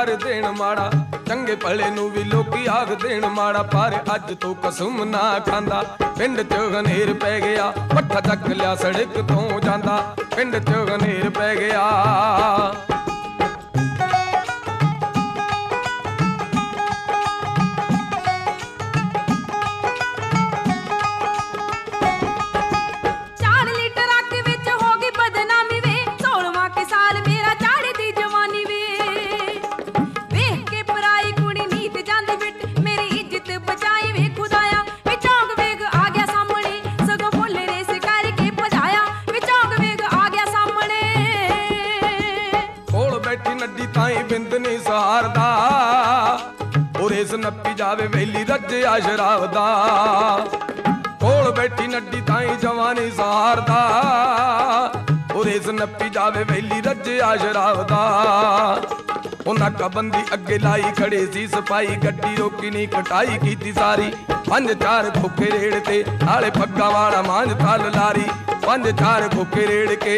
कर देण माड़ा, चंगे भले नूं भी लोकी आख देण माड़ा। पर अज तो कसम ना खांदा, पिंड च गनेर पै गया, पट्ठा चक लिया सड़क तो जांदा। पिंड च गनेर पै गया। बिंद नहीं सहारदा, और इस नप्पी जावे वेली रज्या शराब दा। कोल बैठी नड्डी ताई जवानी सहारदा, और इस नप्पी जावे वेली रज्या शराब दा। नाकाबंदी अगे लाई खड़े सी सपाई, गड्डी रोकी नहीं कटाई कीती सारी। 5-4 खोखे रेड़ ते नाले पग्गा वाला मांझ थाल लारी। 5-4 खोखे रेड़ के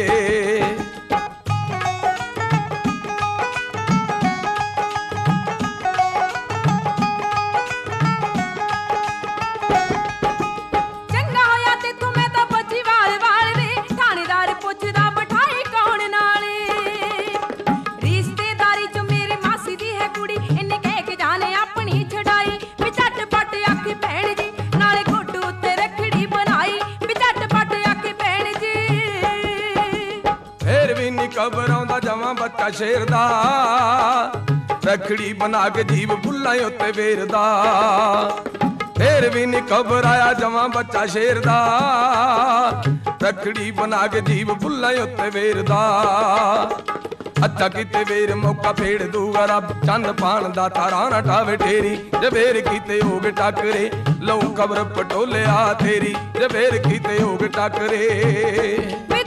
खबर आउंदा जवां बच्चा शेर दा, रखड़ी बना के जीव बुल्ला उत्ते वेरदा। फिर भी नहीं खबर आया जवां बच्चा शेर दा, रखड़ी बना के जीव बुल्ला उत्ते वेरदा। अच्छा किते वेर मौका फेड़ दूगा रब, चंद पान दा तारा ना ठावे ठेरी। जबेर कीते होग टाकरे लऊ खबर पटोले आ तेरी। जबेर कीते होग टाकरे